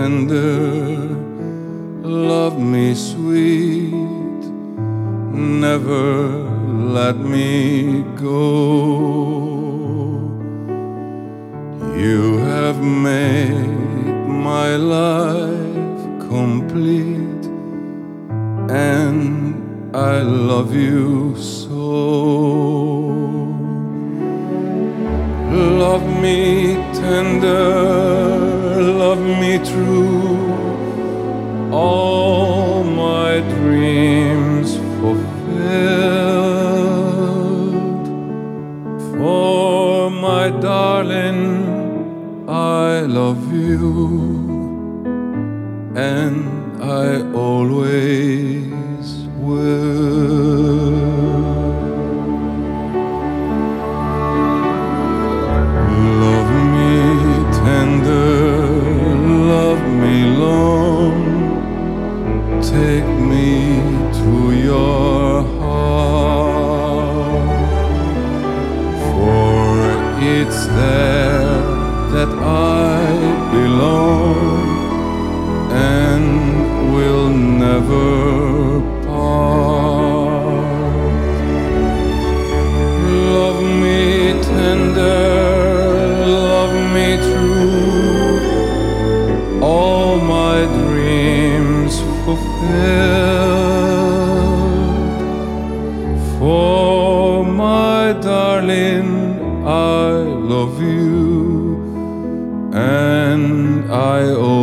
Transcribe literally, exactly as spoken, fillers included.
tender, love me sweet, never let me go. You have made my life complete, and I love you so. Love me tender, love me true, all my dreams fulfilled. For my darling, I love you, and I always will. Love me tender, love me long, take me to your heart, for it's there that I belong and will never part. Love me tender, love me true, all my dreams fulfilled. For my darling, I love you, and I